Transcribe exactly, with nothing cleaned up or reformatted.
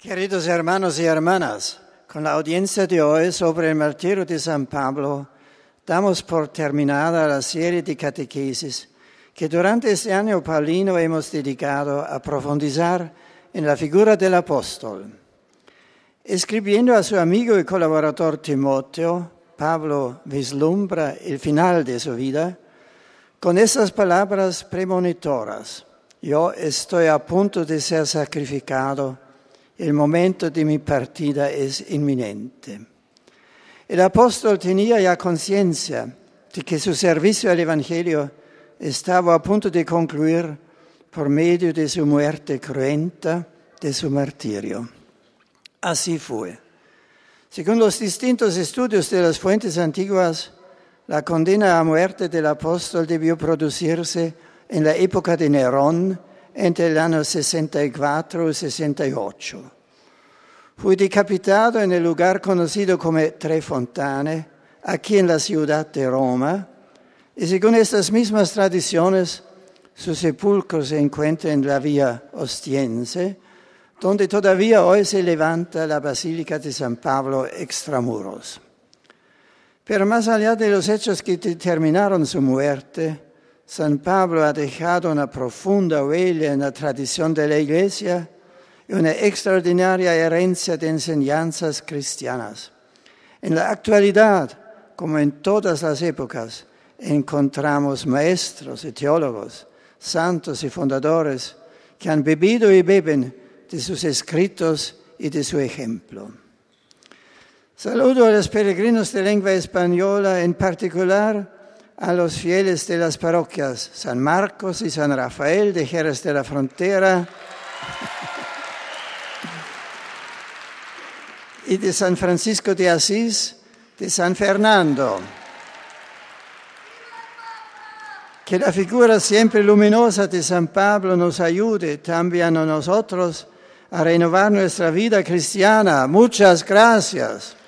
Queridos hermanos y hermanas, con la audiencia de hoy sobre el martirio de San Pablo, damos por terminada la serie de catequesis que durante este año paulino hemos dedicado a profundizar en la figura del apóstol. Escribiendo a su amigo y colaborador Timoteo, Pablo vislumbra el final de su vida con esas palabras premonitoras: yo estoy a punto de ser sacrificado. El momento de mi partida es inminente. El apóstol tenía ya conciencia de que su servicio al Evangelio estaba a punto de concluir por medio de su muerte cruenta, de su martirio. Así fue. Según los distintos estudios de las fuentes antiguas, la condena a muerte del apóstol debió producirse en la época de Nerón, entre el año sesenta y cuatro y sesenta y ocho. Fue decapitado en el lugar conocido como Tre Fontane, aquí en la ciudad de Roma, y según estas mismas tradiciones, su sepulcro se encuentra en la vía Ostiense, donde todavía hoy se levanta la Basílica de San Pablo extramuros. Pero más allá de los hechos que determinaron su muerte, San Pablo ha dejado una profunda huella en la tradición de la Iglesia y una extraordinaria herencia de enseñanzas cristianas. En la actualidad, como en todas las épocas, encontramos maestros y teólogos, santos y fundadores que han bebido y beben de sus escritos y de su ejemplo. Saludo a los peregrinos de lengua española, en particular a los fieles de las parroquias San Marcos y San Rafael de Jerez de la Frontera y de San Francisco de Asís de San Fernando. Que la figura siempre luminosa de San Pablo nos ayude también a nosotros a renovar nuestra vida cristiana. Muchas gracias.